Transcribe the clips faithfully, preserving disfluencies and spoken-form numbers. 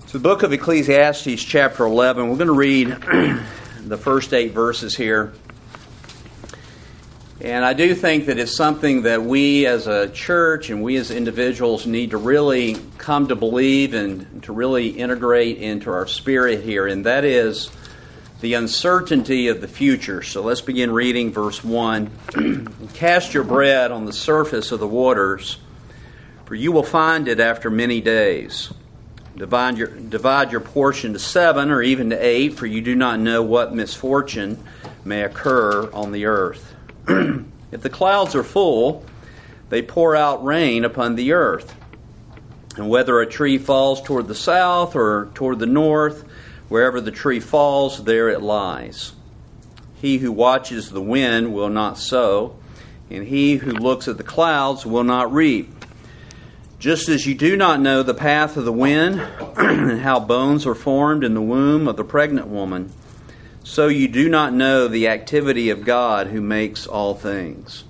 So the book of Ecclesiastes, chapter eleven, we're going to read the first eight verses here. And I do think that it's something that we as a church and we as individuals need to really come to believe and to really integrate into our spirit here, and that is the uncertainty of the future. So let's begin reading verse one. Cast your bread on the surface of the waters, for you will find it after many days. Divide your, divide your portion to seven or even to eight, for you do not know what misfortune may occur on the earth. If the clouds are full, they pour out rain upon the earth. And whether a tree falls toward the south or toward the north, wherever the tree falls, there it lies. He who watches the wind will not sow, and he who looks at the clouds will not reap. Just as you do not know the path of the wind, and how bones are formed in the womb of the pregnant woman, so you do not know the activity of God who makes all things.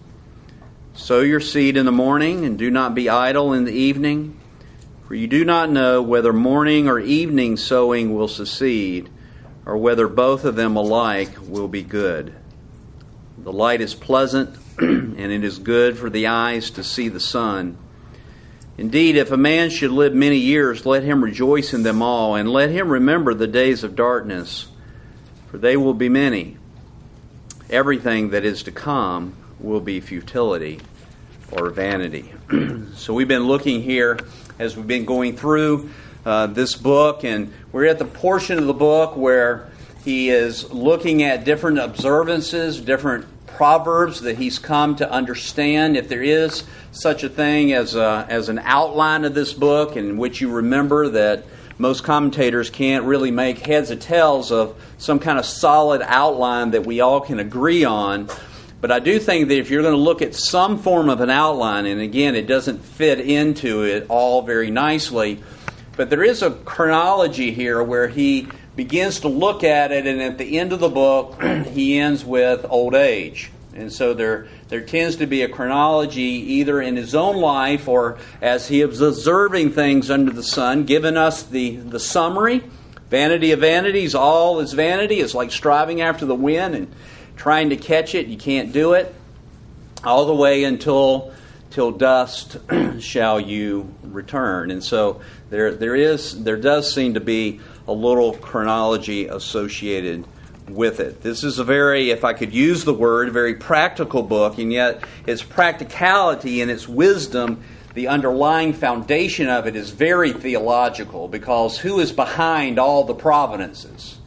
Sow your seed in the morning, and do not be idle in the evening, for you do not know whether morning or evening sowing will succeed, or whether both of them alike will be good. The light is pleasant, and it is good for the eyes to see the sun. Indeed, if a man should live many years, let him rejoice in them all, and let him remember the days of darkness, for they will be many. Everything that is to come will be futility or vanity. So we've been looking here as we've been going through uh, this book, and we're at the portion of the book where he is looking at different observances, different proverbs that he's come to understand. If there is such a thing as a, as an outline of this book, in which you remember that most commentators can't really make heads or tails of some kind of solid outline that we all can agree on. But I do think that if you're going to look at some form of an outline, and again, it doesn't fit into it all very nicely, but there is a chronology here where he begins to look at it, and at the end of the book, he ends with old age. And so there there tends to be a chronology either in his own life or as he is observing things under the sun, giving us the, the summary. Vanity of vanities, all is vanity. It's like striving after the wind and trying to catch it. You can't do it. All the way until till dust shall you return. And so there there is there does seem to be a little chronology associated with it. This is a very, if I could use the word, very practical book, and yet its practicality and its wisdom, the underlying foundation of it is very theological, because who is behind all the providences?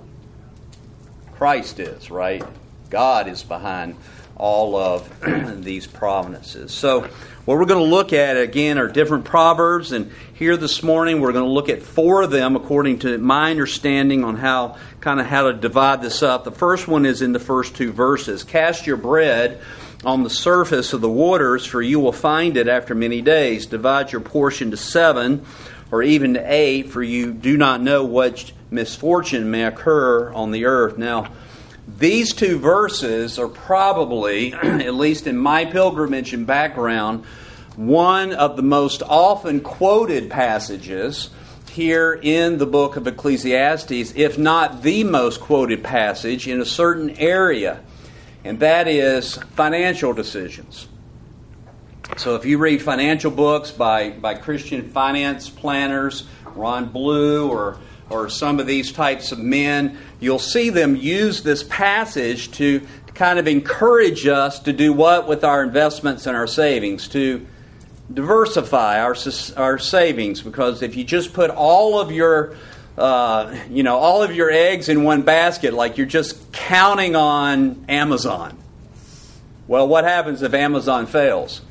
Christ is, right? God is behind all of these providences. So what we're going to look at, again, are different proverbs, and here this morning we're going to look at four of them according to my understanding on how kind of how to divide this up. The first one is in the first two verses. Cast your bread on the surface of the waters, for you will find it after many days. Divide your portion to seven or even to eight, for you do not know what misfortune may occur on the earth. Now, these two verses are probably, at least in my pilgrimage and background, one of the most often quoted passages here in the book of Ecclesiastes, if not the most quoted passage in a certain area, and that is financial decisions. So if you read financial books by, by Christian finance planners, Ron Blue or or some of these types of men, you'll see them use this passage to kind of encourage us to do what with our investments and our savings? To diversify our our savings, because if you just put all of your uh, you know all of your eggs in one basket, like you're just counting on Amazon, well, what happens if Amazon fails?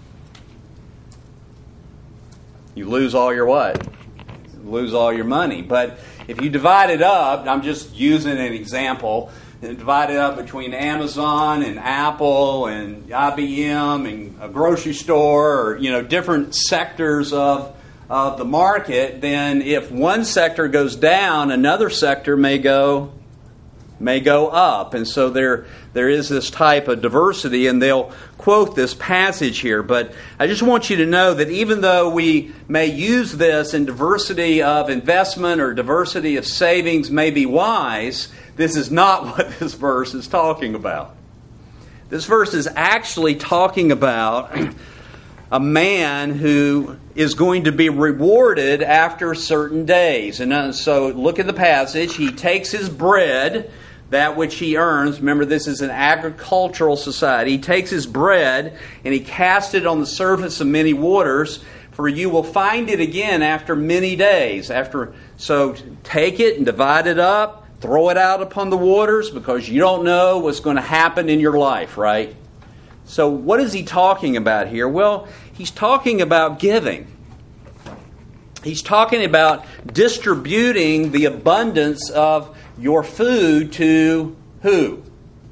You lose all your what? You lose all your money. But if you divide it up, I'm just using an example, divide it up between Amazon and Apple and I B M and a grocery store, or you know different sectors of of the market, then if one sector goes down, another sector may go may go up. And so there there is this type of diversity, and they'll quote this passage here. But I just want you to know that even though we may use this in diversity of investment or diversity of savings may be wise, this is not what this verse is talking about. This verse is actually talking about a man who is going to be rewarded after certain days. And so look at the passage. He takes his bread, that which he earns. Remember, this is an agricultural society. He takes his bread and he casts it on the surface of many waters, for you will find it again after many days. After So take it and divide it up, throw it out upon the waters, because you don't know what's going to happen in your life, right? So what is he talking about here? Well, he's talking about giving. He's talking about distributing the abundance of your food to who?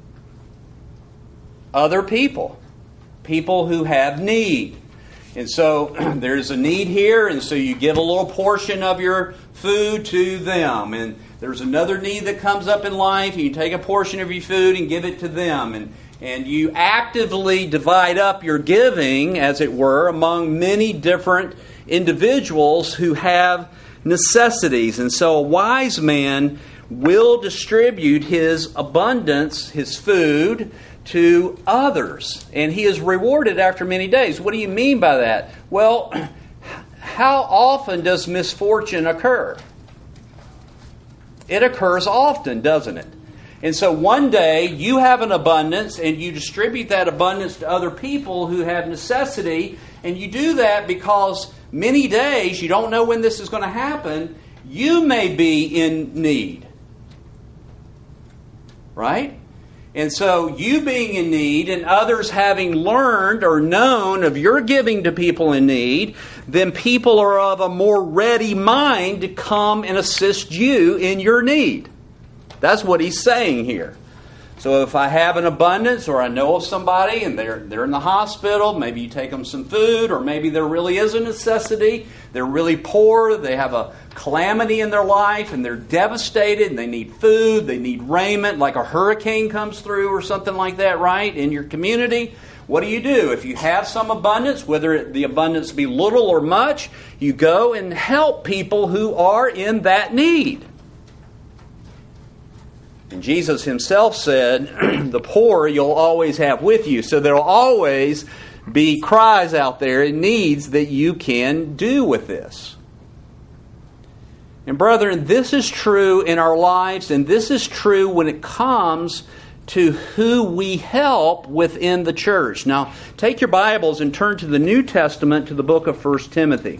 Other people. People who have need. And so there's a need here, and so you give a little portion of your food to them. And there's another need that comes up in life, and you take a portion of your food and give it to them. And And you actively divide up your giving, as it were, among many different individuals who have necessities. And so a wise man will distribute his abundance, his food, to others. And he is rewarded after many days. What do you mean by that? Well, how often does misfortune occur? It occurs often, doesn't it? And so one day you have an abundance and you distribute that abundance to other people who have necessity, and you do that because many days, you don't know when this is going to happen, you may be in need. Right? And so you being in need and others having learned or known of your giving to people in need, then people are of a more ready mind to come and assist you in your need. That's what he's saying here. So if I have an abundance, or I know of somebody and they're they're in the hospital, maybe you take them some food, or maybe there really is a necessity. They're really poor, they have a calamity in their life, and they're devastated, and they need food, they need raiment, like a hurricane comes through or something like that, right, in your community. What do you do? If you have some abundance, whether the abundance be little or much, you go and help people who are in that need. And Jesus himself said, the poor you'll always have with you. So there will always be cries out there and needs that you can do with this. And brethren, this is true in our lives, and this is true when it comes to who we help within the church. Now, take your Bibles and turn to the New Testament, to the book of First Timothy.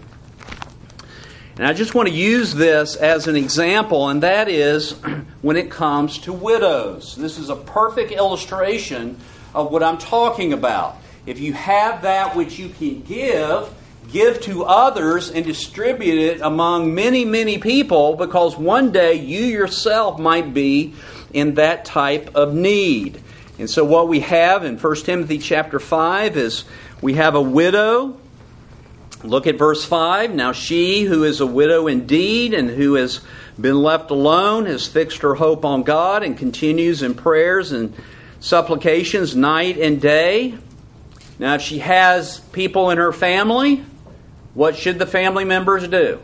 And I just want to use this as an example, and that is when it comes to widows. This is a perfect illustration of what I'm talking about. If you have that which you can give, give to others and distribute it among many, many people, because one day you yourself might be in that type of need. And so what we have in First Timothy chapter five is we have a widow. Look at verse five. Now she who is a widow indeed and who has been left alone has fixed her hope on God and continues in prayers and supplications night and day. Now if she has people in her family, what should the family members do?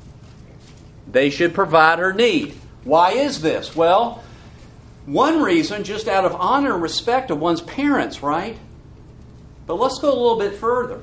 They should provide her need. Why is this? Well, one reason, just out of honor and respect of one's parents, right? But let's go a little bit further.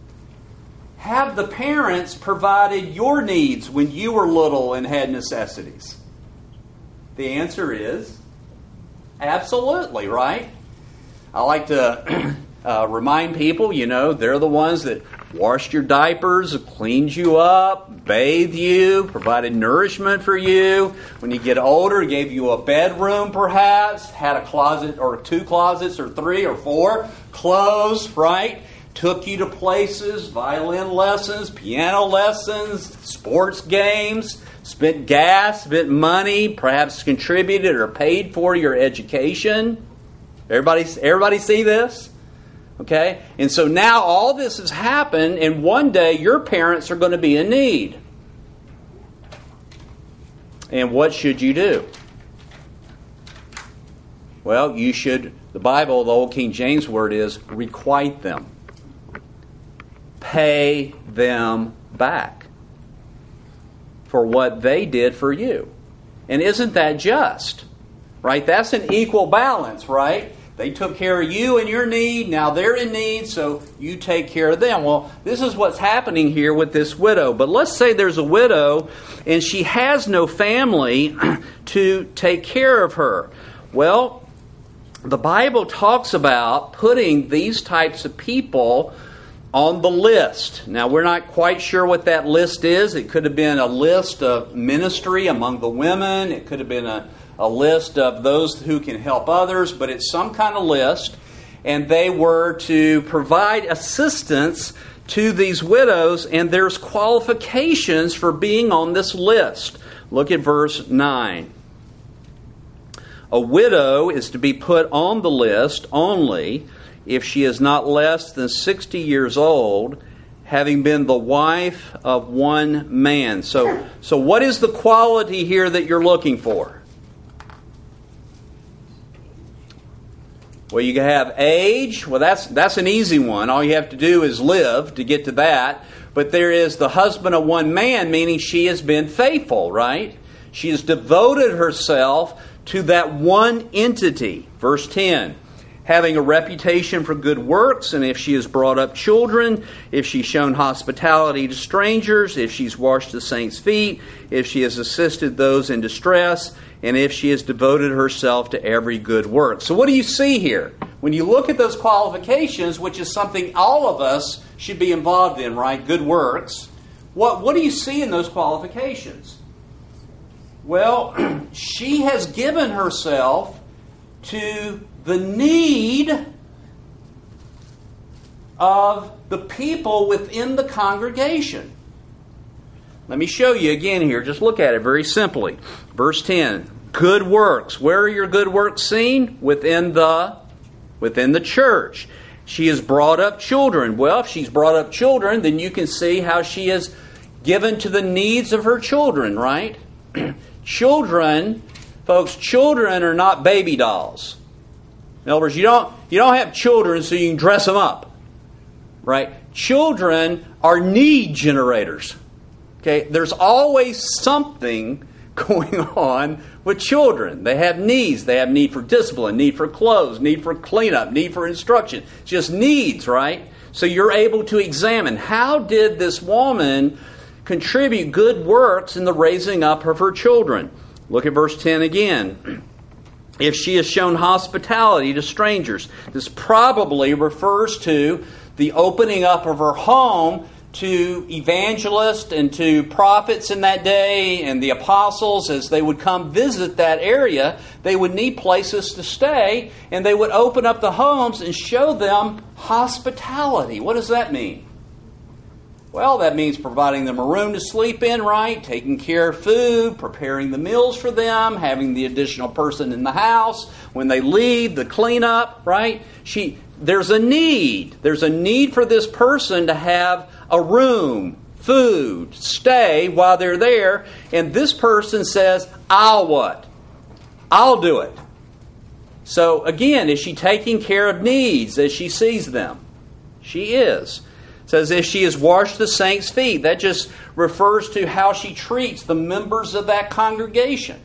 Have the parents provided your needs when you were little and had necessities? The answer is absolutely, right? I like to uh, remind people, you know, they're the ones that washed your diapers, cleaned you up, bathed you, provided nourishment for you. When you get older, gave you a bedroom perhaps, had a closet or two closets or three or four, clothes, right? Took you to places, violin lessons, piano lessons, sports games, spent gas, spent money, perhaps contributed or paid for your education. Everybody, everybody see this? Okay? And so now all this has happened, and one day your parents are going to be in need. And what should you do? Well, you should, the Bible, the Old King James word is requite them. Pay them back for what they did for you. And isn't that just? Right? That's an equal balance, right? They took care of you and your need. Now they're in need, so you take care of them. Well, this is what's happening here with this widow. But let's say there's a widow and she has no family to take care of her. Well, the Bible talks about putting these types of people on the list. Now, we're not quite sure what that list is. It could have been a list of ministry among the women. It could have been a a list of those who can help others, but it's some kind of list, and they were to provide assistance to these widows, and there's qualifications for being on this list. Look at verse nine. A widow is to be put on the list only if she is not less than sixty years old, having been the wife of one man. So, so what is the quality here that you're looking for? Well, you can have age. Well, that's that's an easy one. All you have to do is live to get to that. But there is the husband of one man, meaning she has been faithful, right? She has devoted herself to that one entity. Verse ten, having a reputation for good works, and if she has brought up children, if she's shown hospitality to strangers, if she's washed the saints' feet, if she has assisted those in distress, and if she has devoted herself to every good work. So what do you see here? When you look at those qualifications, which is something all of us should be involved in, right? Good works. What, what do you see in those qualifications? Well, she has given herself to the need of the people within the congregation. Let me show you again here. Just look at it very simply. Verse ten. Good works. Where are your good works seen? Within the, within the church. She has brought up children. Well, if she's brought up children, then you can see how she is given to the needs of her children, right? Children, folks, children are not baby dolls. In other words, you don't, you don't have children so you can dress them up, right? Children are need generators. Okay, there's always something going on with children. They have needs. They have need for discipline, need for clothes, need for cleanup, need for instruction. It's just needs, right? So you're able to examine, how did this woman contribute good works in the raising up of her children? Look at verse ten again. If she has shown hospitality to strangers. This probably refers to the opening up of her home to evangelists and to prophets in that day, and the apostles, as they would come visit that area, they would need places to stay, and they would open up the homes and show them hospitality. What does that mean? Well, that means providing them a room to sleep in, right? Taking care of food, preparing the meals for them, having the additional person in the house. When they leave, the cleanup, right? She, there's a need. There's a need for this person to have a room, food, stay while they're there. And this person says, I'll what? I'll do it. So again, is she taking care of needs as she sees them? She is. It says, if she has washed the saints' feet, that just refers to how she treats the members of that congregation.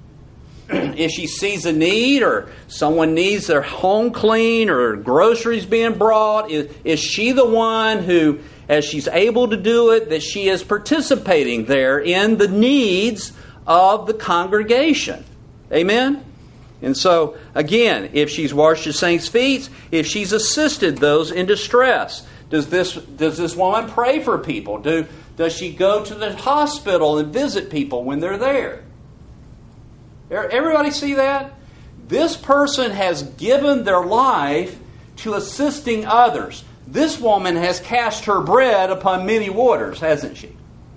If she sees a need, or someone needs their home clean, or groceries being brought, is, is she the one who, as she's able to do it, that she is participating there in the needs of the congregation? Amen? And so, again, if she's washed the saints' feet, if she's assisted those in distress, does this does this woman pray for people? Do does she go to the hospital and visit people when they're there? Everybody see that? This person has given their life to assisting others. This woman has cast her bread upon many waters, hasn't she?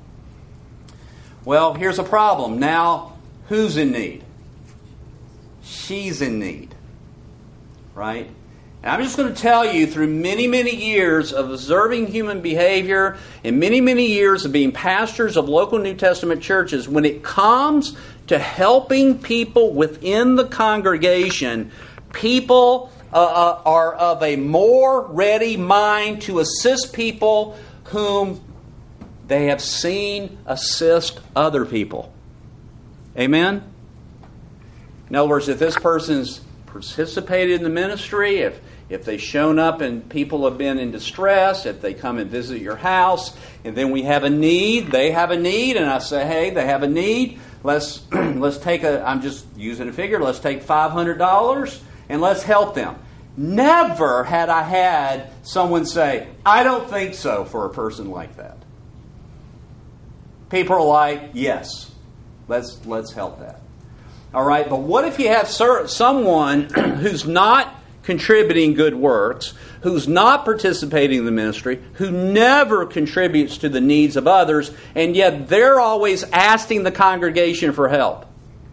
Well, here's a problem. Now, who's in need? She's in need. Right? And I'm just going to tell you, through many, many years of observing human behavior and many, many years of being pastors of local New Testament churches, when it comes to helping people within the congregation, people uh, uh, are of a more ready mind to assist people whom they have seen assist other people. Amen? In other words, if this person's participated in the ministry, if if they've shown up and people have been in distress, if they come and visit your house, and then we have a need, they have a need, and I say, hey, they have a need, let's let's take a, I'm just using a figure, let's take five hundred dollars and let's help them. Never had I had someone say, I don't think so, for a person like that. People are like, yes, let's let's help that. All right, but what if you have someone who's not contributing good works, who's not participating in the ministry, who never contributes to the needs of others, and yet they're always asking the congregation for help?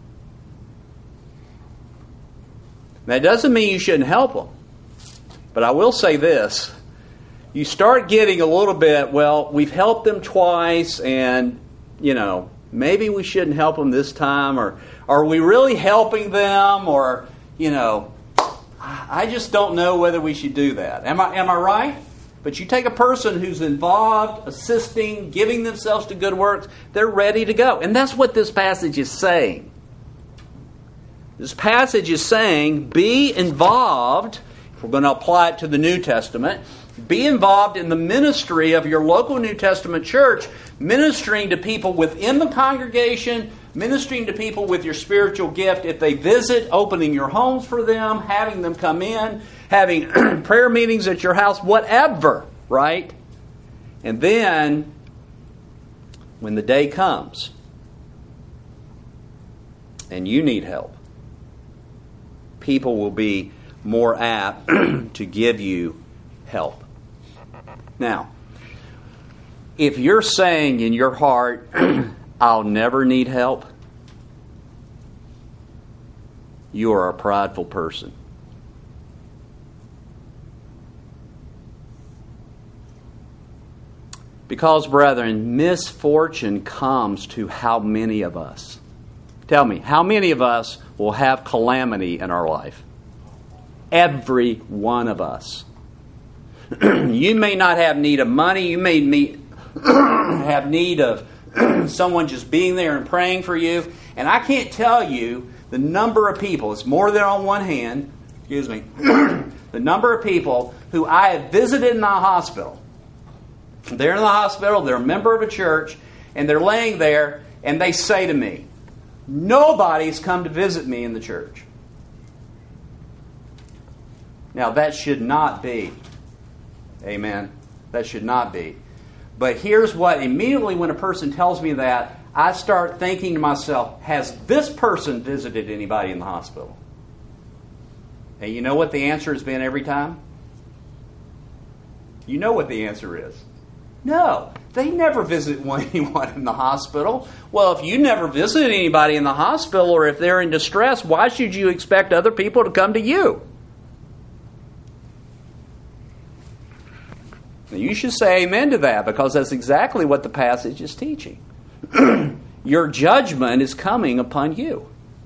That doesn't mean you shouldn't help them. But I will say this. You start getting a little bit, well, we've helped them twice, and, you know, maybe we shouldn't help them this time, or are we really helping them, or, you know, I just don't know whether we should do that. Am I am I right? But you take a person who's involved, assisting, giving themselves to good works, they're ready to go. And that's what this passage is saying. This passage is saying, be involved, if we're going to apply it to the New Testament, be involved in the ministry of your local New Testament church, ministering to people within the congregation, ministering to people with your spiritual gift. If they visit, opening your homes for them, having them come in, having prayer meetings at your house, whatever, right? And then, when the day comes, and you need help, people will be more apt to give you help. Now, if you're saying in your heart, I'll never need help, you are a prideful person. Because, brethren, misfortune comes to how many of us? Tell me, how many of us will have calamity in our life? Every one of us. You may not have need of money. You may meet, have need of someone just being there and praying for you. And I can't tell you the number of people, it's more than on one hand, excuse me, the number of people who I have visited in the hospital. They're in the hospital, they're a member of a church, and they're laying there, and they say to me, nobody's come to visit me in the church. Now that should not be. Amen. That should not be. But here's what, immediately when a person tells me that, I start thinking to myself, has this person visited anybody in the hospital? And you know what the answer has been every time? You know what the answer is. No, they never visit anyone in the hospital. Well, if you never visit anybody in the hospital, or if they're in distress, why should you expect other people to come to you? Now, you should say amen to that, because that's exactly what the passage is teaching. Your judgment is coming upon you.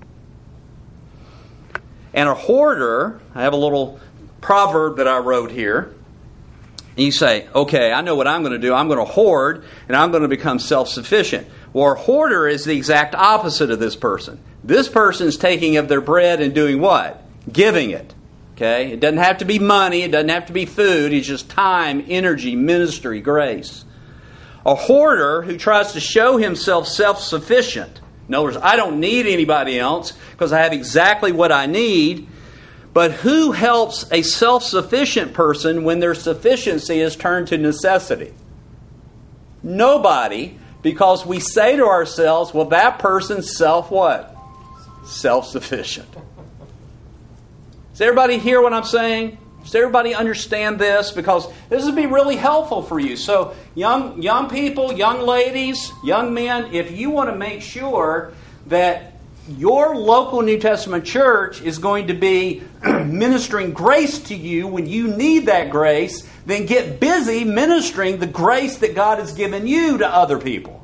And a hoarder, I have a little proverb that I wrote here. You say, okay, I know what I'm going to do. I'm going to hoard, and I'm going to become self-sufficient. Well, a hoarder is the exact opposite of this person. This person's taking of their bread and doing what? Giving it. Okay? It doesn't have to be money. It doesn't have to be food. It's just time, energy, ministry, grace. A hoarder who tries to show himself self-sufficient. In other words, I don't need anybody else because I have exactly what I need. But who helps a self-sufficient person when their sufficiency is turned to necessity? Nobody, because we say to ourselves, well, that person's self what? Self-sufficient. Does everybody hear what I'm saying? Does everybody understand this? Because this would be really helpful for you. So young young people, young ladies, young men, if you want to make sure that your local New Testament church is going to be ministering grace to you when you need that grace, then get busy ministering the grace that God has given you to other people.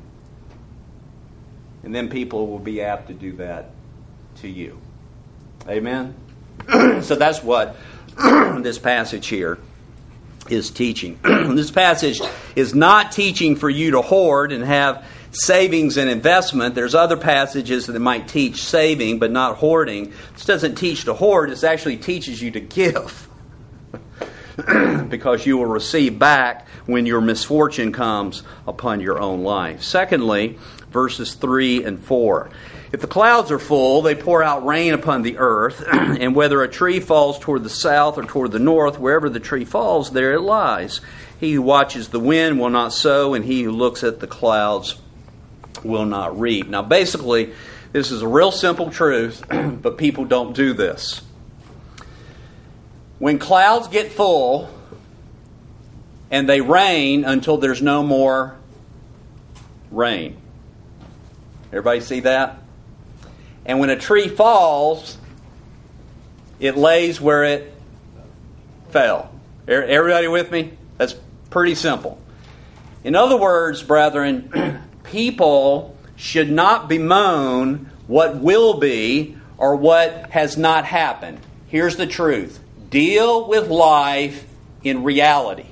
And then people will be apt to do that to you. Amen? So that's what this passage here is teaching. This passage is not teaching for you to hoard and have savings and investment. There's other passages that might teach saving but not hoarding. This doesn't teach to hoard. This actually teaches you to give. Because you will receive back when your misfortune comes upon your own life. Secondly, verses three and four. If the clouds are full, they pour out rain upon the earth, and whether a tree falls toward the south or toward the north, wherever the tree falls, there it lies. He who watches the wind will not sow, and he who looks at the clouds will not reap. Now, basically, this is a real simple truth, but people don't do this. When clouds get full and they rain until there's no more rain. Everybody see that? And when a tree falls, it lays where it fell. Everybody with me? That's pretty simple. In other words, brethren, people should not bemoan what will be or what has not happened. Here's the truth. Deal with life in reality.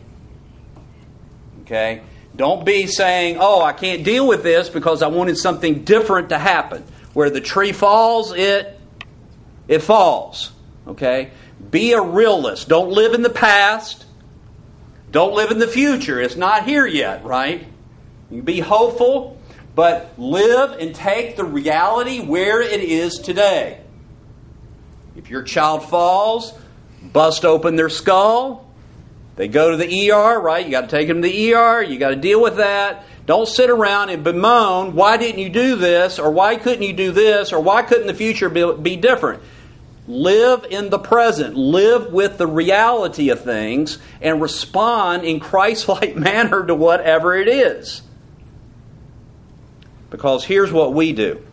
Okay? Don't be saying, oh, I can't deal with this because I wanted something different to happen. Where the tree falls, it, it falls. Okay? Be a realist. Don't live in the past. Don't live in the future. It's not here yet, right? You can be hopeful, but live and take the reality where it is today. If your child falls, bust open their skull. They go to the E R, right? You got to take them to the E R. You got to deal with that. Don't sit around and bemoan, why didn't you do this? Or why couldn't you do this? Or why couldn't the future be, be different? Live in the present. Live with the reality of things and respond in Christ-like manner to whatever it is. Because here's what we do.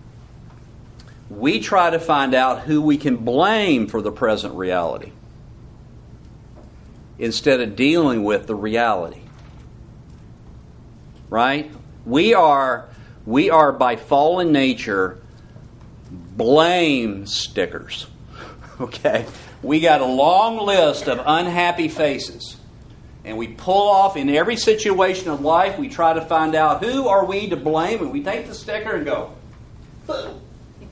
We try to find out who we can blame for the present reality instead of dealing with the reality. Right? We are, we are by fallen nature blame stickers. Okay? We got a long list of unhappy faces. And we pull off in every situation of life, we try to find out who are we to blame, and we take the sticker and go, boom.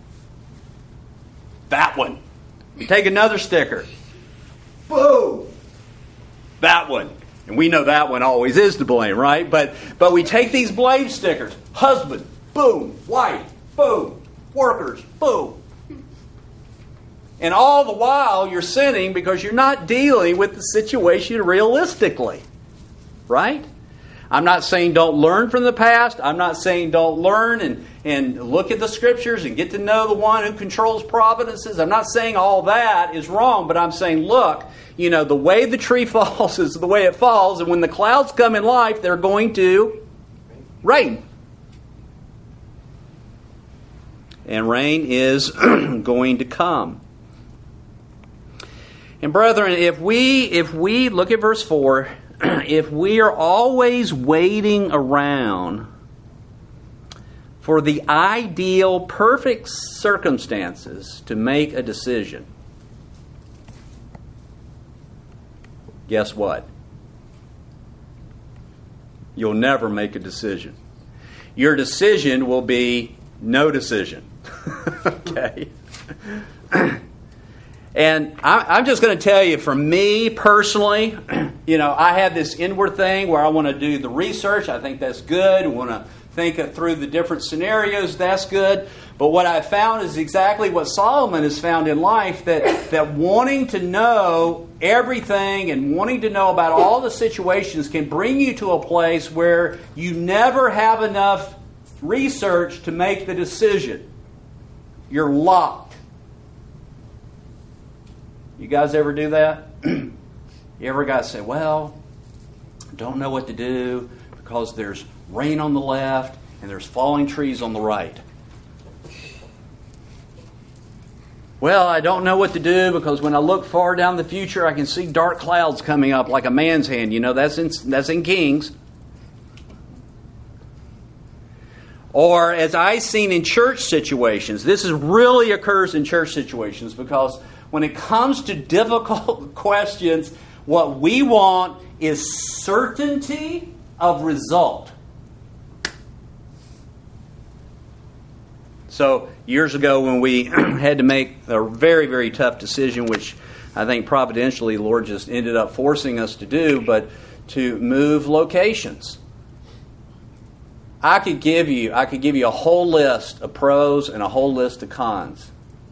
That one. We take another sticker. Boom. That one. And we know that one always is to blame, right? But but we take these blame stickers. Husband, boom. Wife, boom. Workers, boom. And all the while you're sinning because you're not dealing with the situation realistically. Right? I'm not saying don't learn from the past. I'm not saying don't learn and, and look at the Scriptures and get to know the one who controls providences. I'm not saying all that is wrong, but I'm saying, look, you know, the way the tree falls is the way it falls, and when the clouds come in life, they're going to rain. And rain is going to come. And brethren, if we if we look at verse four, if we are always waiting around for the ideal, perfect circumstances to make a decision, guess what? You'll never make a decision. Your decision will be no decision. Okay? And I'm just going to tell you, for me personally, you know, I have this inward thing where I want to do the research. I think that's good. I want to think through the different scenarios. That's good. But what I've found is exactly what Solomon has found in life, that, that wanting to know everything and wanting to know about all the situations can bring you to a place where you never have enough research to make the decision. You're locked. You guys ever do that? You ever guys say, well, don't know what to do because there's rain on the left and there's falling trees on the right. Well, I don't know what to do because when I look far down the future, I can see dark clouds coming up like a man's hand. You know, that's in, that's in Kings. Or as I've seen in church situations, this is really occurs in church situations because when it comes to difficult questions, what we want is certainty of result. So years ago when we had to make a very, very tough decision, which I think providentially the Lord just ended up forcing us to do, but to move locations. I could give you, I could give you a whole list of pros and a whole list of cons.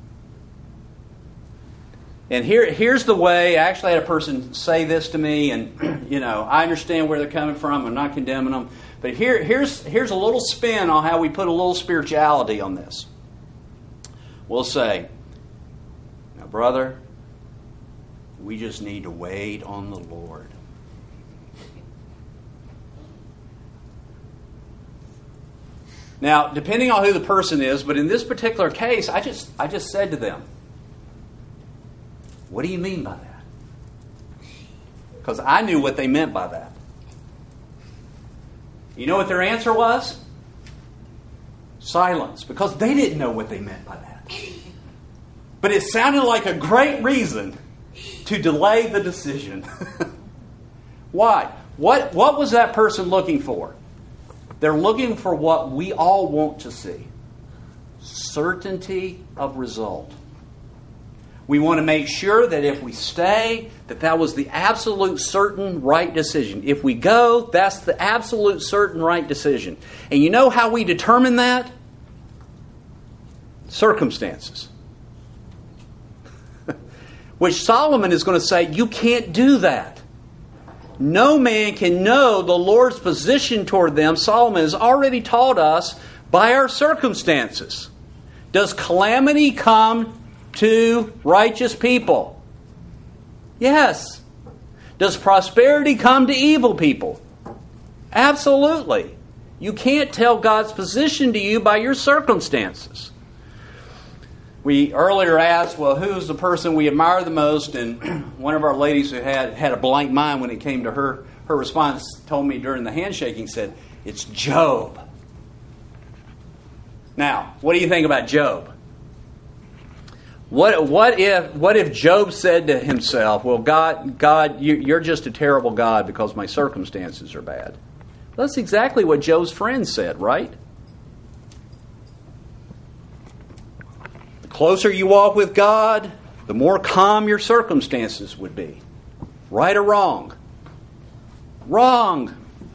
And here, here's the way. I actually had a person say this to me, and you know, I understand where they're coming from. I'm not condemning them, but here, here's here's a little spin on how we put a little spirituality on this. We'll say, "Now, brother, we just need to wait on the Lord." Now, depending on who the person is, but in this particular case, I just I just said to them, "What do you mean by that?" Because I knew what they meant by that. You know what their answer was? Silence, because they didn't know what they meant by that. But it sounded like a great reason to delay the decision. Why? What, what was that person looking for? They're looking for what we all want to see. Certainty of result. We want to make sure that if we stay, that that was the absolute certain right decision. If we go, that's the absolute certain right decision. And you know how we determine that? Circumstances. Which Solomon is going to say, you can't do that. No man can know the Lord's position toward them. Solomon has already taught us by our circumstances. Does calamity come to righteous people? Yes. Does prosperity come to evil people? Absolutely. You can't tell God's position to you by your circumstances. We earlier asked, well, who's the person we admire the most? And one of our ladies who had, had a blank mind when it came to her, her response told me during the handshaking, said, it's Job. Now, what do you think about Job? What what if what if Job said to himself, well, God, God, you, you're just a terrible God because my circumstances are bad? Well, that's exactly what Job's friends said, right? The closer you walk with God, the more calm your circumstances would be. Right or wrong? Wrong.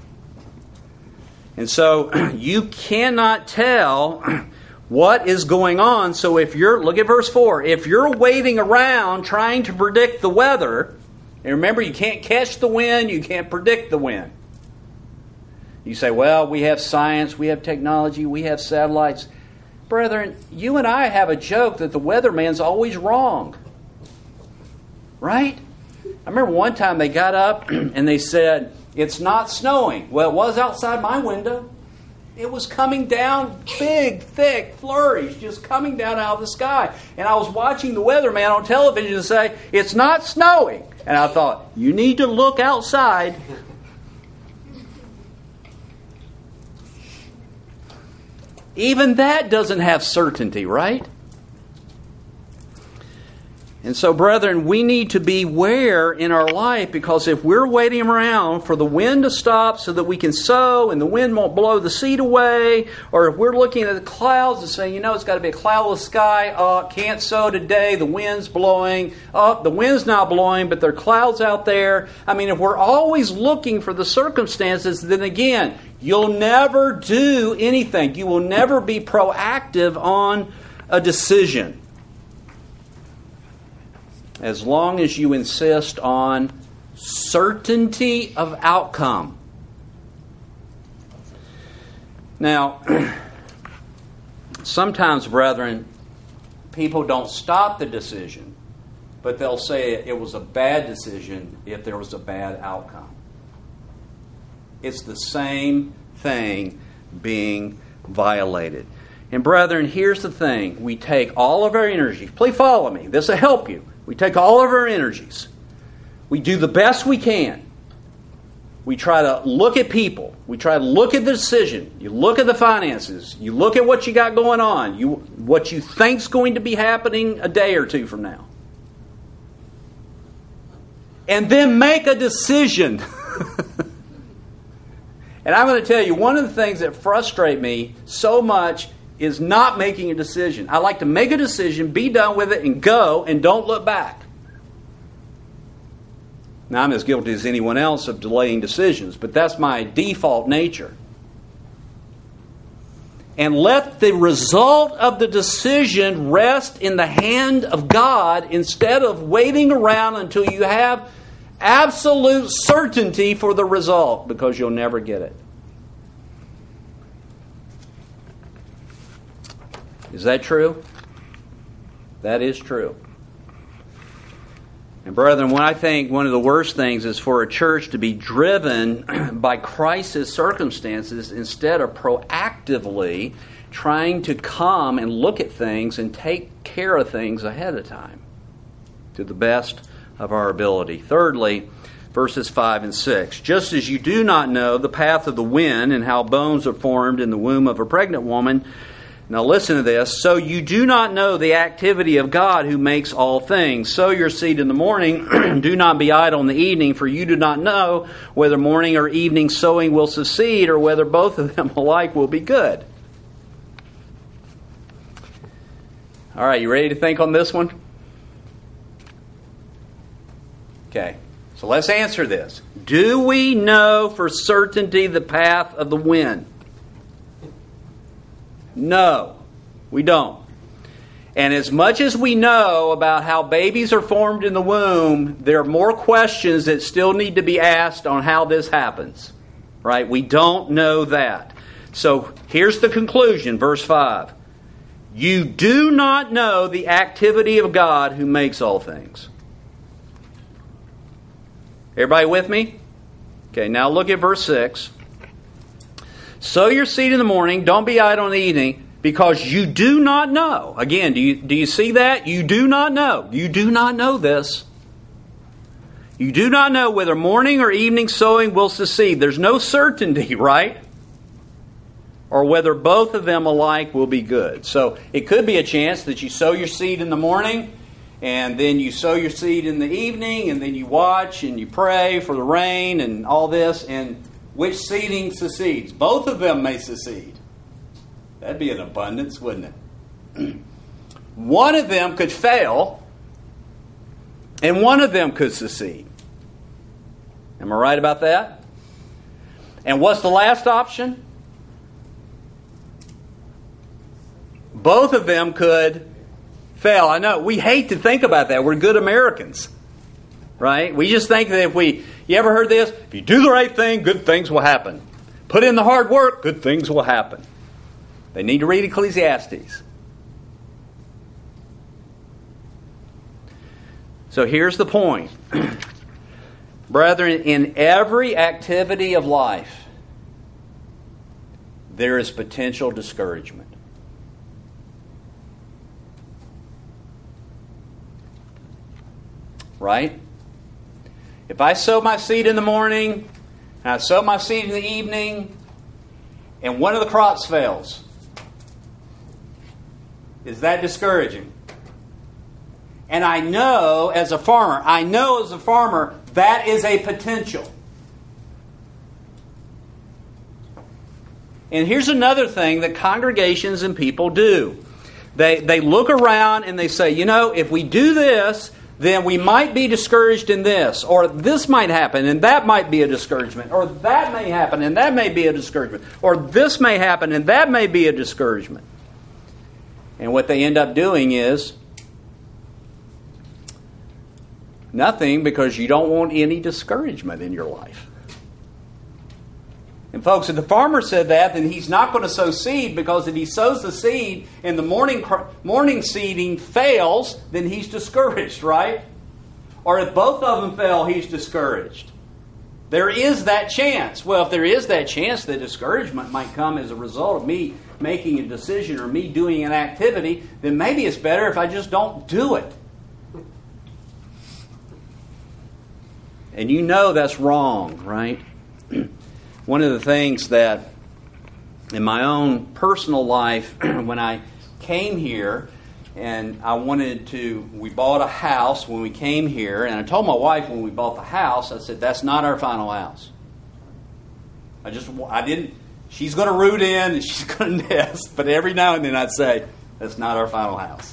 And so you cannot tell what is going on. So if you're, look at verse four, if you're waiting around trying to predict the weather, and remember you can't catch the wind, you can't predict the wind. You say, well, we have science, we have technology, we have satellites. Brethren, you and I have a joke that the weatherman's always wrong. Right? I remember one time they got up and they said, it's not snowing. Well, it was outside my window. It was coming down big, thick flurries, just coming down out of the sky. And I was watching the weatherman on television say, it's not snowing. And I thought, you need to look outside. Even that doesn't have certainty, right? And so, brethren, we need to beware in our life, because if we're waiting around for the wind to stop so that we can sow and the wind won't blow the seed away, or if we're looking at the clouds and saying, you know, it's got to be a cloudless sky, oh, can't sow today, the wind's blowing, oh, the wind's not blowing, but there are clouds out there. I mean, if we're always looking for the circumstances, then again, you'll never do anything. You will never be proactive on a decision. As long as you insist on certainty of outcome. Now, sometimes, brethren, people don't stop the decision, but they'll say it was a bad decision if there was a bad outcome. It's the same thing being violated. And brethren, here's the thing. We take all of our energy. Please follow me. This will help you. We take all of our energies. We do the best we can. We try to look at people. We try to look at the decision. You look at the finances. You look at what you got going on. You what you think's going to be happening a day or two from now. and then make a decision. And I'm going to tell you, one of the things that frustrate me so much is not making a decision. I like to make a decision, be done with it, and go, and don't look back. Now, I'm as guilty as anyone else of delaying decisions, but that's my default nature. And let the result of the decision rest in the hand of God instead of waiting around until you have absolute certainty for the result, because you'll never get it. Is that true? That is true. And brethren, what I think one of the worst things is for a church to be driven by crisis circumstances instead of proactively trying to come and look at things and take care of things ahead of time to the best of our ability. Thirdly, verses five and six. Just as you do not know the path of the wind and how bones are formed in the womb of a pregnant woman, now listen to this. So you do not know the activity of God who makes all things. Sow your seed in the morning. Do not be idle in the evening, for you do not know whether morning or evening sowing will succeed, or whether both of them alike will be good. All right, you ready to think on this one? Okay, so let's answer this. Do we know for certainty the path of the wind? No, we don't. And as much as we know about how babies are formed in the womb, there are more questions that still need to be asked on how this happens. Right? We don't know that. So here's the conclusion, verse five. You do not know the activity of God who makes all things. Everybody with me? Okay, now look at verse six. Sow your seed in the morning, don't be idle in the evening, because you do not know. Again, do you, do you see that? You do not know. You do not know this. You do not know whether morning or evening sowing will succeed. There's no certainty, right? Or whether both of them alike will be good. So it could be a chance that you sow your seed in the morning, and then you sow your seed in the evening, and then you watch and you pray for the rain and all this, and which seeding succeeds? Both of them may succeed. That'd be an abundance, wouldn't it? One of them could fail, and one of them could succeed. Am I right about that? And what's the last option? Both of them could fail. I know, we hate to think about that. We're good Americans. Right? We just think that if we... You ever heard this? If you do the right thing, good things will happen. Put in the hard work, good things will happen. They need to read Ecclesiastes. So here's the point. Brethren, in every activity of life, there is potential discouragement. Right? If I sow my seed in the morning, and I sow my seed in the evening, and one of the crops fails, is that discouraging? And I know as a farmer, I know as a farmer, that is a potential. And here's another thing that congregations and people do. They, they look around and they say, you know, if we do this, then we might be discouraged in this, or this might happen, and that might be a discouragement, or that may happen, and that may be a discouragement, or this may happen, and that may be a discouragement. And what they end up doing is nothing, because you don't want any discouragement in your life. And folks, if the farmer said that, then he's not going to sow seed, because if he sows the seed and the morning morning seeding fails, then he's discouraged, right? Or if both of them fail, he's discouraged. There is that chance. Well, if there is that chance, the discouragement might come as a result of me making a decision or me doing an activity, then maybe it's better if I just don't do it. And you know that's wrong, right? One of the things that in my own personal life, when I came here, and I wanted to, we bought a house when we came here, and I told my wife when we bought the house, I said, that's not our final house. I just, I didn't, she's going to root in and she's going to nest, but every now and then I'd say, that's not our final house.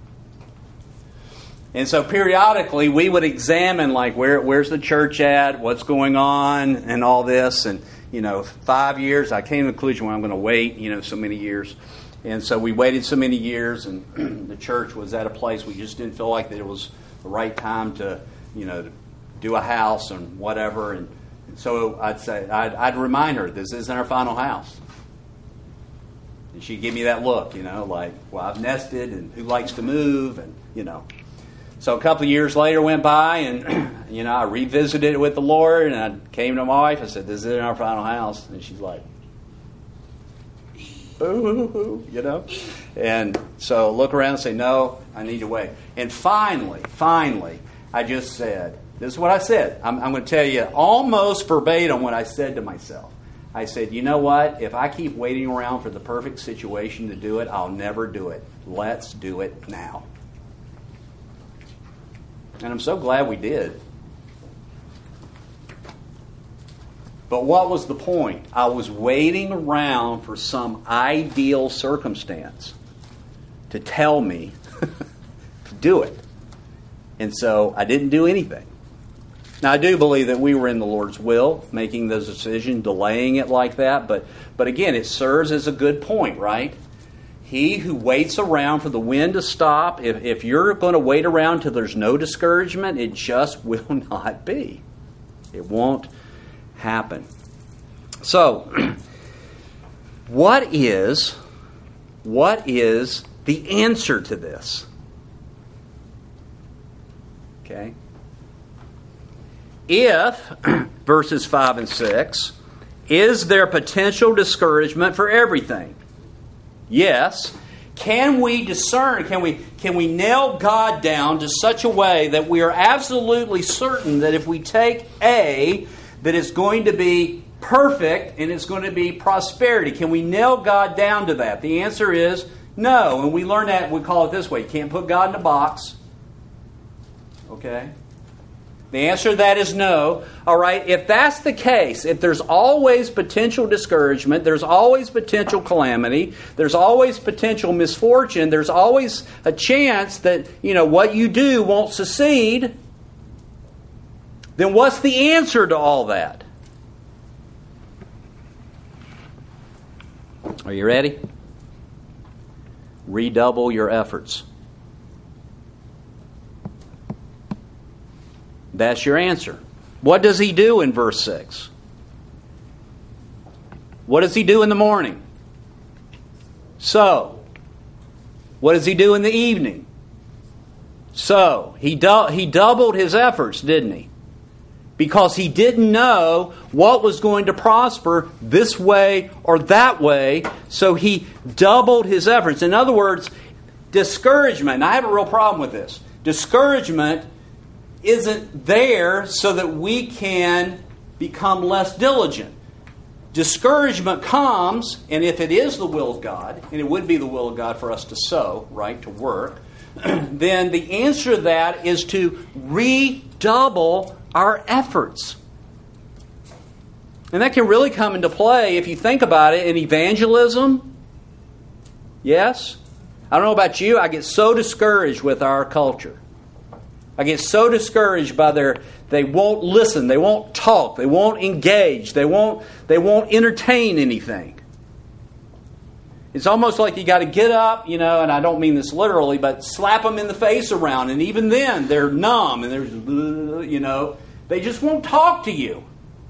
And so periodically we would examine, like, where where's the church at, what's going on, and all this. And, you know, five years, I came to the conclusion, well, I'm going to wait, you know, so many years. And so we waited so many years, and the church was at a place we just didn't feel like that it was the right time to, you know, to do a house and whatever. And so I'd say, I'd, I'd remind her, this isn't our final house. And she'd give me that look, you know, like, well, I've nested, and who likes to move, and, you know. So a couple of years later went by, and, you know, I revisited it with the Lord, and I came to my wife, I said, this isn't our final house. And she's like, boo-hoo-hoo, you know. And so look around and say, no, I need to wait. And finally, finally, I just said, this is what I said. I'm, I'm going to tell you almost verbatim what I said to myself. I said, you know what? If I keep waiting around for the perfect situation to do it, I'll never do it. Let's do it now. And I'm so glad we did. But what was the point? I was waiting around for some ideal circumstance to tell me to do it. And so I didn't do anything. Now, I do believe that we were in the Lord's will, making those decisions, delaying it like that. But, but again, it serves as a good point, right? He who waits around for the wind to stop, if, if you're going to wait around till there's no discouragement, it just will not be. It won't happen. So, what is, what is the answer to this? Okay. If, verses five and six, is there potential discouragement for everything? Yes. Can we discern, can we can we nail God down to such a way that we are absolutely certain that if we take A, that it's going to be perfect and it's going to be prosperity? Can we nail God down to that? The answer is no. And we learn that, we call it this way. You can't put God in a box. Okay? The answer to that is no. All right, if that's the case, if there's always potential discouragement, there's always potential calamity, there's always potential misfortune, there's always a chance that, you know, what you do won't succeed, then what's the answer to all that? Are you ready? Redouble your efforts. That's your answer. What does he do in verse six? What does he do in the morning? So. What does he do in the evening? So. He, du- he doubled his efforts, didn't he? Because he didn't know what was going to prosper this way or that way, so he doubled his efforts. In other words, discouragement, and I have a real problem with this. Discouragement isn't there so that we can become less diligent. Discouragement comes, and if it is the will of God, and it would be the will of God for us to sow, right, to work, then the answer to that is to redouble our efforts. And that can really come into play, if you think about it, in evangelism. Yes? I don't know about you, I get so discouraged with our culture. I get so discouraged by their, they won't listen, they won't talk, they won't engage, they won't, they won't entertain anything. It's almost like you got to get up, you know, and I don't mean this literally, but slap them in the face around, and even then they're numb and they're, you know, they just won't talk to you.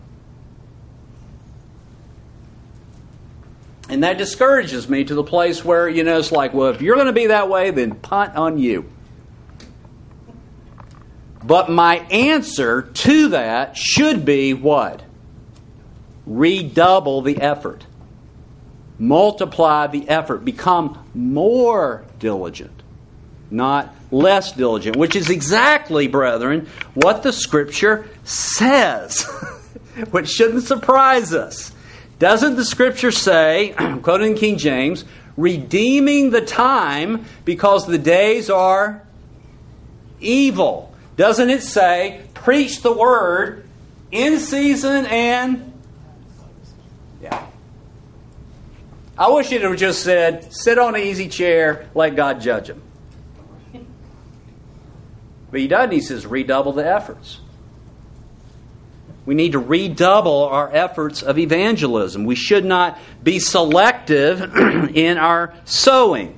And that discourages me to the place where, you know, it's like, well, if you're going to be that way, then punt on you. But my answer to that should be what? Redouble the effort. Multiply the effort. Become more diligent, not less diligent, which is exactly, brethren, what the Scripture says, which shouldn't surprise us. Doesn't the Scripture say, quoting King James, redeeming the time because the days are evil. Doesn't it say, preach the word in season and... Yeah. I wish it had just said, sit on an easy chair, let God judge them. But he doesn't. He says, redouble the efforts. We need to redouble our efforts of evangelism. We should not be selective in our sowing.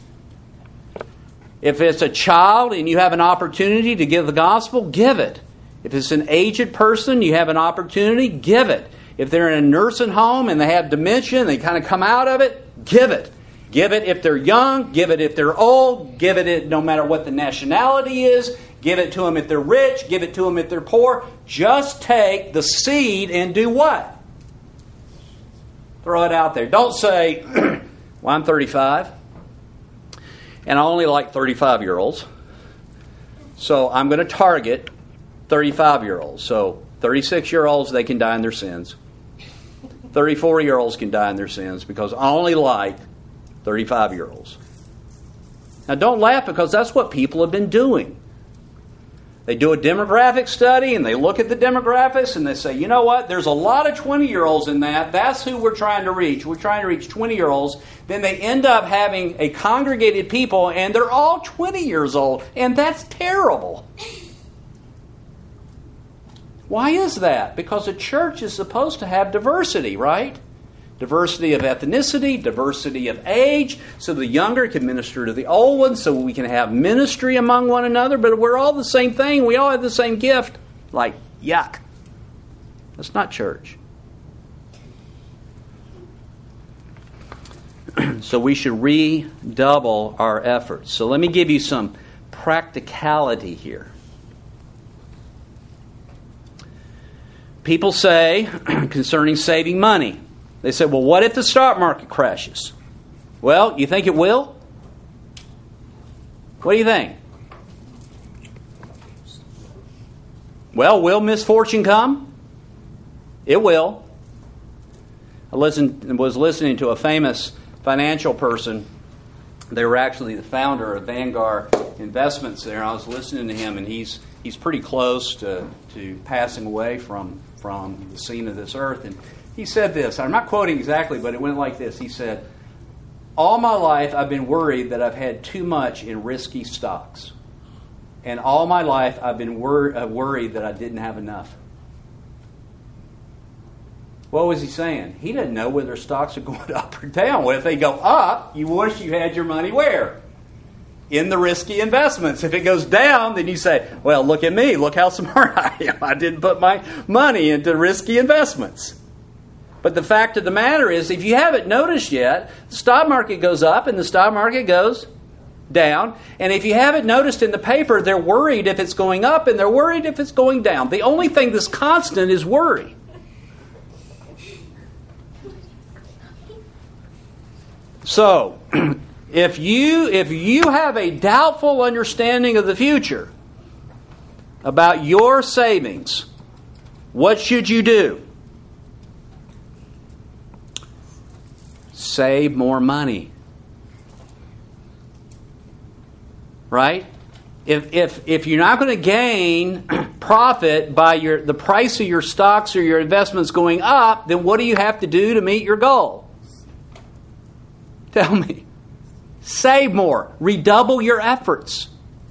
If it's a child and you have an opportunity to give the gospel, give it. If it's an aged person, you have an opportunity, give it. If they're in a nursing home and they have dementia and they kind of come out of it, give it. Give it if they're young. Give it if they're old. Give it no matter what the nationality is. Give it to them if they're rich. Give it to them if they're poor. Just take the seed and do what? Throw it out there. Don't say, well, I'm thirty-five and I only like thirty-five-year-olds. So I'm going to target thirty-five-year-olds. So thirty-six-year-olds, they can die in their sins. thirty-four-year-olds can die in their sins because I only like thirty-five-year-olds. Now don't laugh because that's what people have been doing. They do a demographic study and they look at the demographics and they say, you know what, there's a lot of twenty-year-olds in that. That's who we're trying to reach. We're trying to reach twenty-year-olds. Then they end up having a congregated people and they're all twenty years old. And that's terrible. Why is that? Because a church is supposed to have diversity, right? Diversity of ethnicity, diversity of age, so the younger can minister to the old ones, so we can have ministry among one another, but we're all the same thing. We all have the same gift. Like, yuck. That's not church. So we should redouble our efforts. So let me give you some practicality here. People say, concerning saving money, they say, well, what if the stock market crashes? Well, you think it will? What do you think? Well, will misfortune come? It will. I listened, was listening to a famous financial person. They were actually the founder of Vanguard Investments there. I was listening to him, and he's he's pretty close to, to passing away from, from the scene of this earth. And he said this, I'm not quoting exactly, but it went like this. He said, all my life I've been worried that I've had too much in risky stocks. And all my life I've been wor- uh, worried that I didn't have enough. What was he saying? He didn't know whether stocks are going up or down. Well, if they go up, you wish you had your money where? In the risky investments. If it goes down, then you say, well, look at me. Look how smart I am. I didn't put my money into risky investments. But the fact of the matter is, if you haven't noticed yet, the stock market goes up and the stock market goes down. And if you haven't noticed in the paper, they're worried if it's going up and they're worried if it's going down. The only thing that's constant is worry. So, if you if you have a doubtful understanding of the future about your savings, what should you do? Save more money. Right? If if if you're not going to gain profit by your the price of your stocks or your investments going up, then what do you have to do to meet your goal? Tell me. Save more. Redouble your efforts.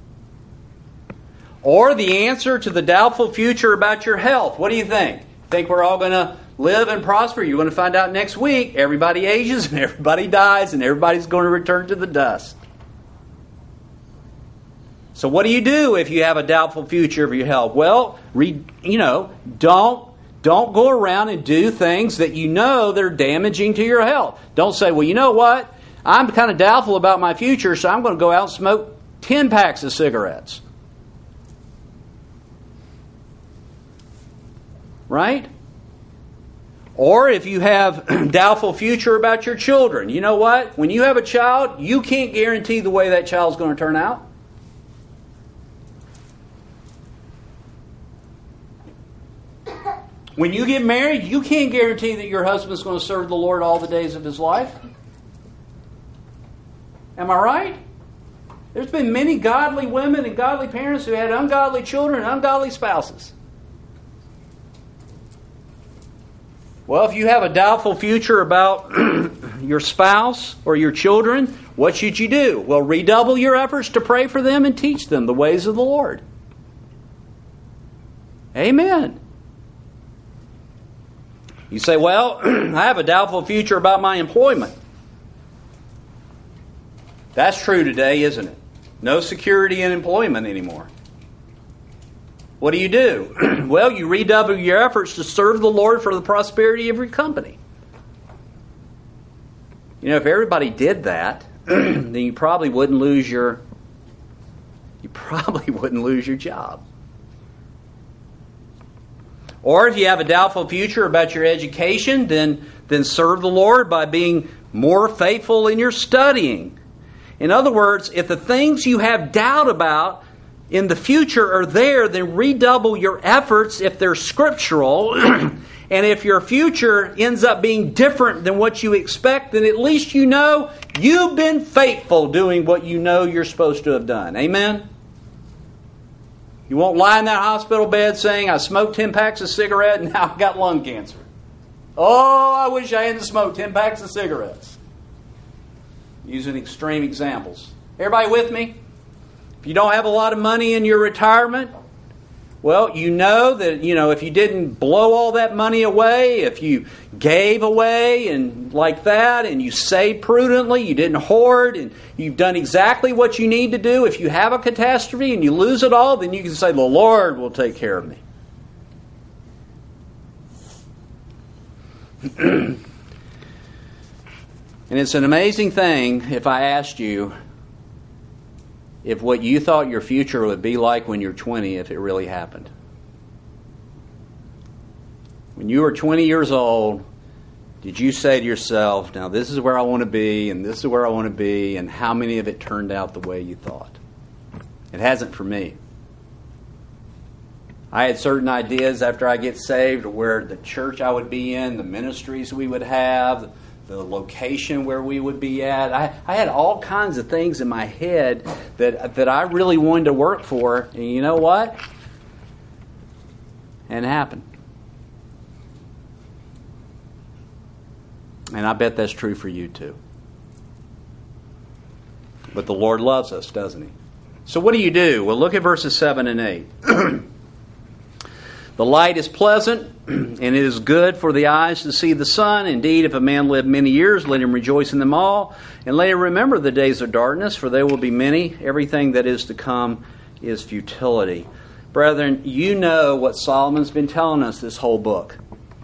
Or the answer to the doubtful future about your health. What do you think? Think we're all going to live and prosper? You're going to find out next week. Everybody ages and everybody dies and everybody's going to return to the dust. So what do you do if you have a doubtful future of your health? Well, re, you know, don't Don't go around and do things that you know that are damaging to your health. Don't say, well, you know what? I'm kind of doubtful about my future, so I'm going to go out and smoke ten packs of cigarettes. Right? Or if you have doubtful future about your children, you know what? When you have a child, you can't guarantee the way that child's going to turn out. When you get married, you can't guarantee that your husband's going to serve the Lord all the days of his life. Am I right? There's been many godly women and godly parents who had ungodly children and ungodly spouses. Well, if you have a doubtful future about your spouse or your children, what should you do? Well, redouble your efforts to pray for them and teach them the ways of the Lord. Amen. You say, well, I have a doubtful future about my employment. That's true today, isn't it? No security in employment anymore. What do you do? Well, you redouble your efforts to serve the Lord for the prosperity of your company. You know, if everybody did that, then you probably wouldn't lose your you probably wouldn't lose your job. Or if you have a doubtful future about your education, then, then serve the Lord by being more faithful in your studying. In other words, if the things you have doubt about in the future are there, then redouble your efforts if they're scriptural. And if your future ends up being different than what you expect, then at least you know you've been faithful doing what you know you're supposed to have done. Amen? You won't lie in that hospital bed saying, I smoked ten packs of cigarettes and now I've got lung cancer. Oh, I wish I hadn't smoked ten packs of cigarettes. Using extreme examples. Everybody with me? If you don't have a lot of money in your retirement, well, you know that, you know, if you didn't blow all that money away, if you gave away and like that, and you saved prudently, you didn't hoard, and you've done exactly what you need to do, if you have a catastrophe and you lose it all, then you can say, the Lord will take care of me. And it's an amazing thing if I asked you if what you thought your future would be like when you're twenty, if it really happened. When you were twenty years old, did you say to yourself, now this is where I want to be, and this is where I want to be, and how many of it turned out the way you thought? It hasn't for me. I had certain ideas after I get saved where the church I would be in, the ministries we would have, the location where we would be at. I, I had all kinds of things in my head that that I really wanted to work for. And you know what? And it happened. And I bet that's true for you too. But the Lord loves us, doesn't He? So what do you do? Well, look at verses seven and eight. The light is pleasant, and it is good for the eyes to see the sun. Indeed, if a man live many years, let him rejoice in them all. And let him remember the days of darkness, for they will be many. Everything that is to come is futility. Brethren, you know what Solomon's been telling us this whole book.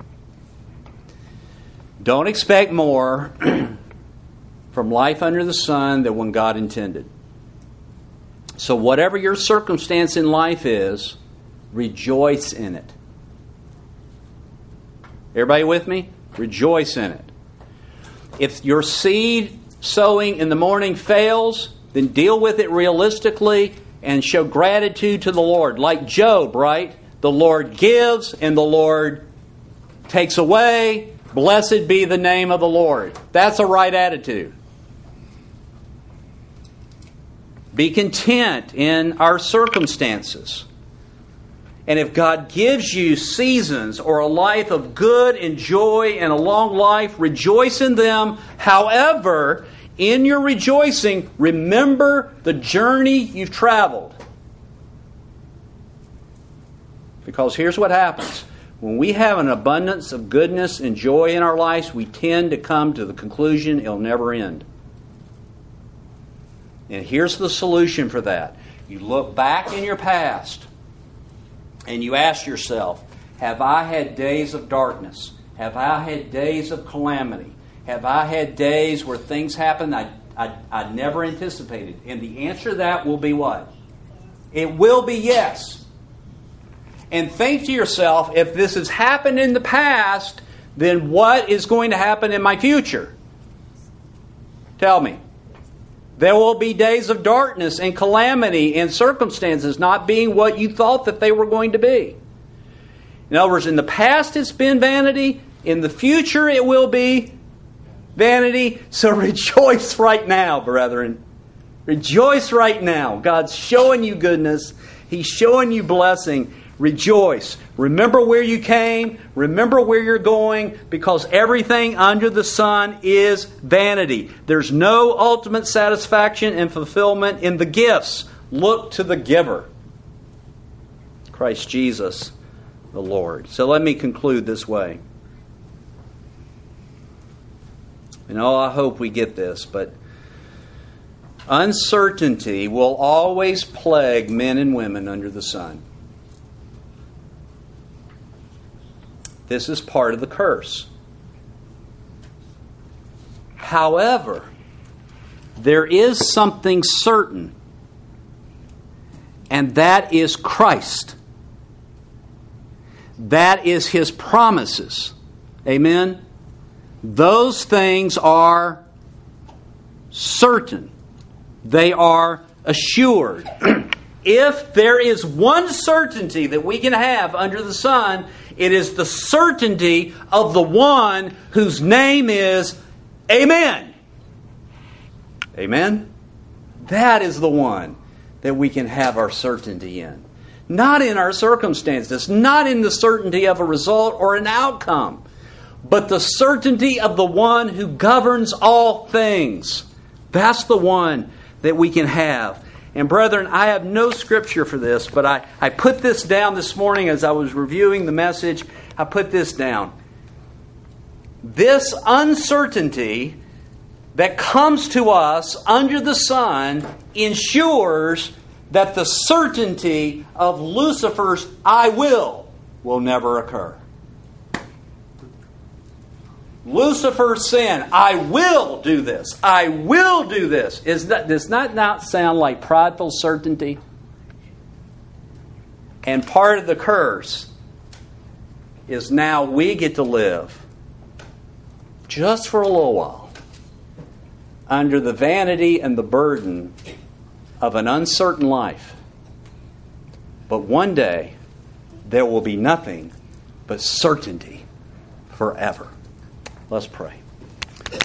Don't expect more from life under the sun than when God intended. So whatever your circumstance in life is, rejoice in it. Everybody with me? Rejoice in it. If your seed sowing in the morning fails, then deal with it realistically and show gratitude to the Lord. Like Job, right? The Lord gives and the Lord takes away. Blessed be the name of the Lord. That's a right attitude. Be content in our circumstances. And if God gives you seasons or a life of good and joy and a long life, rejoice in them. However, in your rejoicing, remember the journey you've traveled. Because here's what happens. When we have an abundance of goodness and joy in our lives, we tend to come to the conclusion it'll never end. And here's the solution for that. You look back in your past and you ask yourself, have I had days of darkness? Have I had days of calamity? Have I had days where things happened I, I, I never anticipated? And the answer to that will be what? It will be yes. And think to yourself, if this has happened in the past, then what is going to happen in my future? Tell me. There will be days of darkness and calamity and circumstances not being what you thought that they were going to be. In other words, in the past it's been vanity. In the future it will be vanity. So rejoice right now, brethren. Rejoice right now. God's showing you goodness. He's showing you blessing. Rejoice. Remember where you came. Remember where you're going, because everything under the sun is vanity. There's no ultimate satisfaction and fulfillment in the gifts. Look to the giver, Christ Jesus, the Lord. So let me conclude this way. And oh, I hope we get this, but uncertainty will always plague men and women under the sun. This is part of the curse. However, there is something certain, and that is Christ. That is His promises. Amen? Those things are certain. They are assured. If there is one certainty that we can have under the sun, it is the certainty of the one whose name is Amen. Amen? That is the one that we can have our certainty in. Not in our circumstances, not in the certainty of a result or an outcome, but the certainty of the one who governs all things. That's the one that we can have. And brethren, I have no scripture for this, but I, I put this down this morning as I was reviewing the message. I put this down. This uncertainty that comes to us under the sun ensures that the certainty of Lucifer's I will will never occur. Lucifer's sin, I will do this. I will do this. Is that, does that not sound like prideful certainty? And part of the curse is now we get to live just for a little while under the vanity and the burden of an uncertain life. But one day there will be nothing but certainty forever. Let's pray.